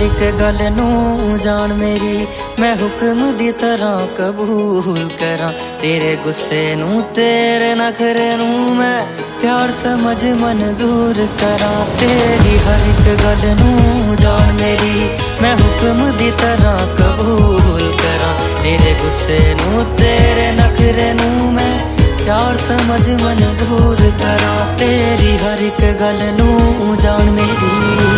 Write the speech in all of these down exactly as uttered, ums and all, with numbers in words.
एक गल नू जान मेरी, मैं हुक्म दी तरह कबूल करा। तेरे गुस्से नू तेरे नखरे नू मैं प्यार समझ मंजूर करा। तेरी हर एक गल नू जान मेरी, मैं हुक्म दी तरह कबूल करा। तेरे गुस्से नू तेरे नखरे नू मैं प्यार समझ मंजूर करा। तेरी हर एक गल नू जान मेरी।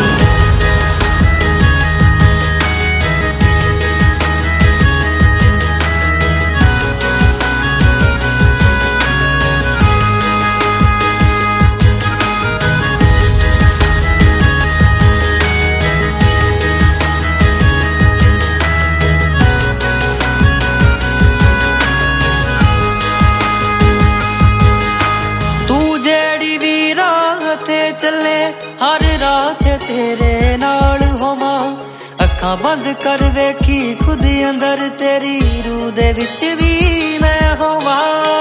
चले हर रात तेरे नाल होवा, अखां बंद कर वेखी खुद अंदर तेरी रूह दे विच भी मैं होवा।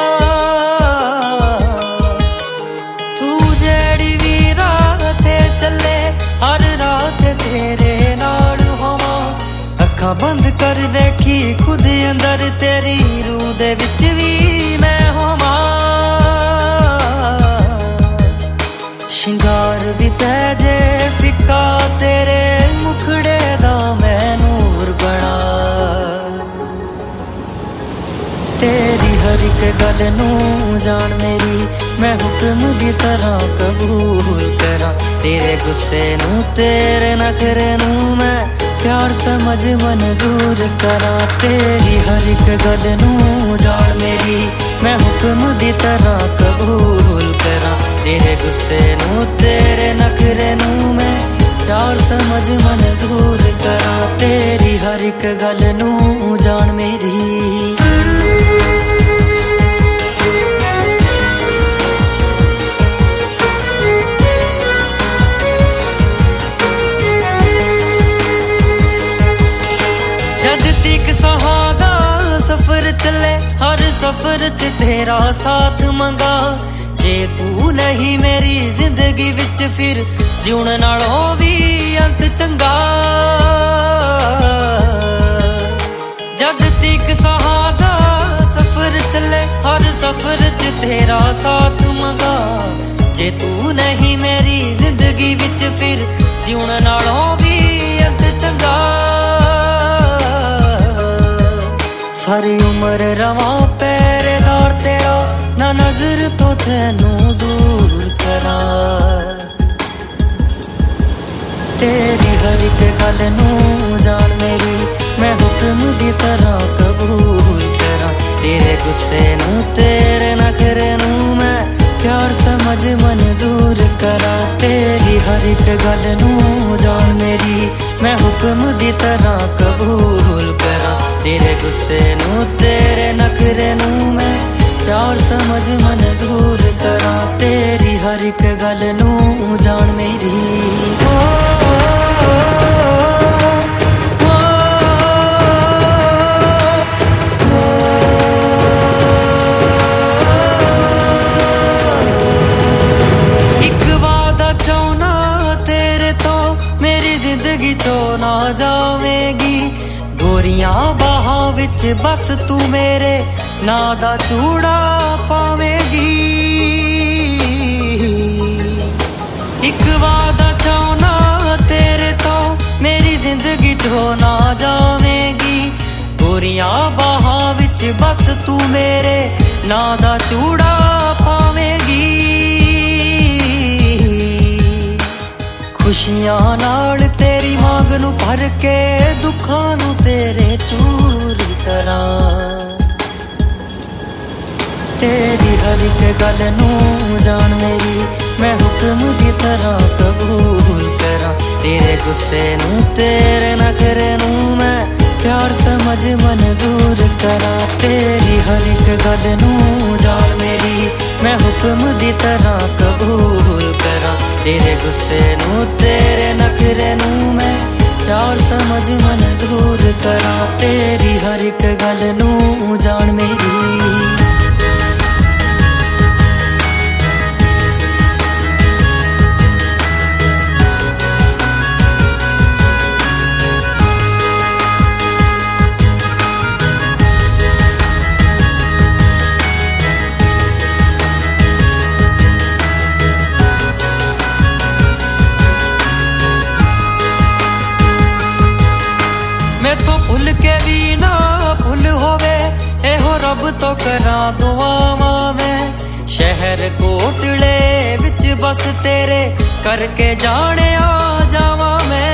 तू जेड़ी भी रात चले हर रात तेरे नाल होवा, अखां बंद कर वेखी खुद अंदर तेरी रूह दे विच भी मैं होवा। शिंगार भी पै जे फिक्का तेरे मुखड़े दा मैं नूर बना। तेरी हर एक गल नू जान मेरी, मैं हुक्म दी तरह कबूल करा। तेरे गुस्से नू तेरे नखरे नू मैं प्यार समझ मंजूर करा। तेरी हर एक गल नू जान मेरी, मैं हुक्म दी तरह कबूल करा। तेरे गुस्से नू तेरे नखरे नू मैं प्यार समझ मंजूर करा। तेरी हर एक गल नू जान मेरी। सहादा सफर चले हर सफर च तेरा साथ मंगा। जे तू नहीं मेरी जिंदगी विच फिर जीवन नालों भी अंत चंगा। जद तक सहादा सफर चले हर सफर च तेरा साथ मंगा। जे तू नहीं मेरी जिंदगी विच फिर जीवन नालों भी अंत चंगा। सारी उम्र रवा पहरेदार तेरा, ना नजर तो तेनू दूर करा। तेरी हर एक गल नू जान मेरी, मैं हुक्म दी तरह कबूल करा। तेरे गुस्से नू तेरे नखरे नू मैं प्यार समझ मंजूर करा। तेरी हर एक गल नू जान मेरी, मैं हुक्म दी तरह कबूल करा। तेरे गुस्से नू तेरे नखरे नू मैं प्यार समझ मंजूर करा। तेरी हर एक गल नू जान मेरी। ओ, ओ, ओ, एक वादा चाहना तेरे तो मेरी जिंदगी चो ना जावेगी। गोरियां बाहां विच बस तू मेरे ना दा चूड़ा पावेगी। एक वादा चाहना तेरे तो मेरी जिंदगी चो ना जावेगी। गोरियां बाहां विच बस तू मेरे ना दा चूड़ा पावेगी। खुशियां नाल तेरी मांग नू भर के दुखां नू तेरे चूर करा। तेरी हर एक गल नू जान मेरी, मैं हुक्म दी तरह कबूल करा। तेरे गुस्से नू तेरे नखरे नू मैं प्यार समझ मंजूर करा। तेरी हर एक गल नू जान मेरी, मैं हुक्म दी तरह कबूल करा। तेरे गुस्से नू तेरे नखरे नू मैं प्यार समझ मंजूर करा। तेरी हर एक गल नू जान मेरी। करा दुआवां मैं शहर कोटले विच बस तेरे करके जाने आ जावा मैं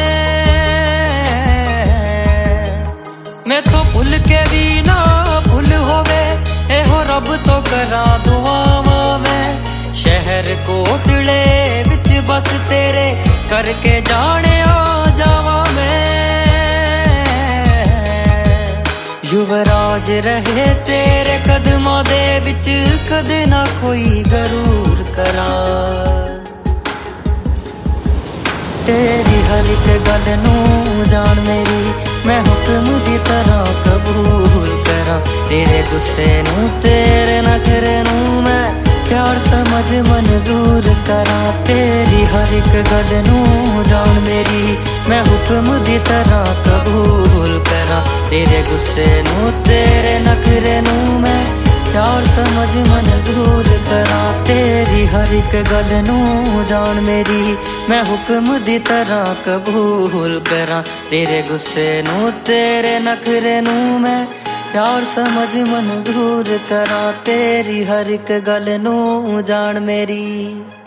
मैथों भुल के भी ना भुल होवे एहो रब तो करा दुआवां मैं शहर कोटले विच बस तेरे करके जाने आ जावा मैं युवराज रहे तेरे कदमां दे विच कदे ना कोई गरूर करा तेरी हर एक गल नू जान मेरी मैं हुक्म दी तरह कबूल करा तेरे गुस्से नू तेरे नखरे नू मैं प्यार समझ मंजूर करा तेरी हर एक गल नू जान मेरी मैं हुक्म दी तरह कबूल करा तेरे गुस्से नू तेरे नखरे नू मैं प्यार समझ मंजूर करा तेरी हर एक गल नू जान मेरी मैं हुक्म दी तरह कबूल करा तेरे गुस्से नू तेरे नखरे नू मैं प्यार समझ मंजूर करा तेरी हर एक गल नू जान मेरी।